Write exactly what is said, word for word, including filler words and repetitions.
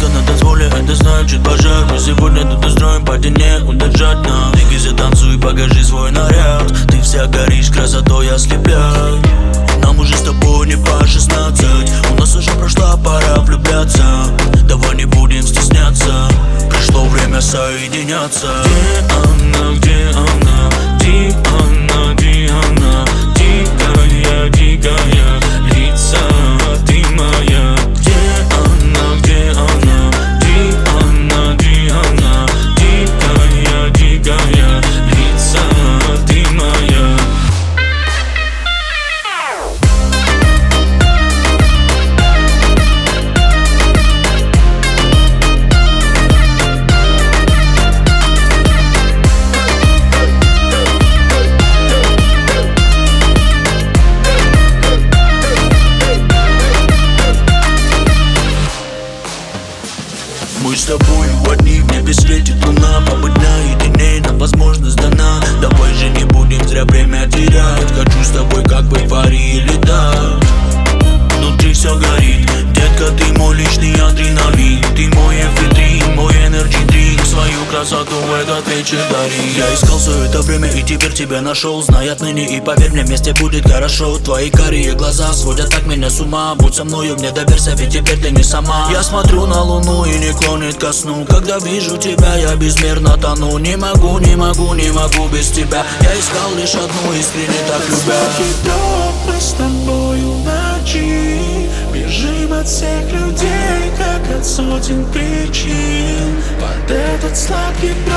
Только на танцполе это значит пожар. Мы сегодня тут устроим пати, не удержать нам. Ты затанцуй, покажи свой наряд. Ты вся горишь, красотой ослепляй. Нам уже с тобой не по шестнадцать. У нас уже прошла пора влюбляться. Давай не будем стесняться. Пришло время соединяться. Где она, где она? Где она, где она? Дикая, дикая лица, ты моя. Где она, где она? Где она, где она? Дикая, дикая лица, ты моя. Мы с тобой одни, в небе светит луна. Побыть наедине нам возможность дана. Давай же не будем зря время терять. Хочу с тобой как в эйфории летать. Внутри все горит, детка, ты мой личный адреналин. Ты мой эфедрин, мой энерджи дринк. Свою красоту в этот вечер дари. Я искал все это время и теперь тебя нашел. Знай отныне и поверь мне, вместе будет хорошо. Твои карие глаза сводят так меня с ума. Будь со мною, мне доверься, ведь теперь ты не сама. Я смотрю на луну и не клонит ко сну. Когда вижу тебя, я безмерно тону. Не могу, не могу, не могу без тебя. Я искал лишь одну, искренне так любя. Мы с тобою в ночи бежим от всех людей, как от сотен причин. Под этот сладкий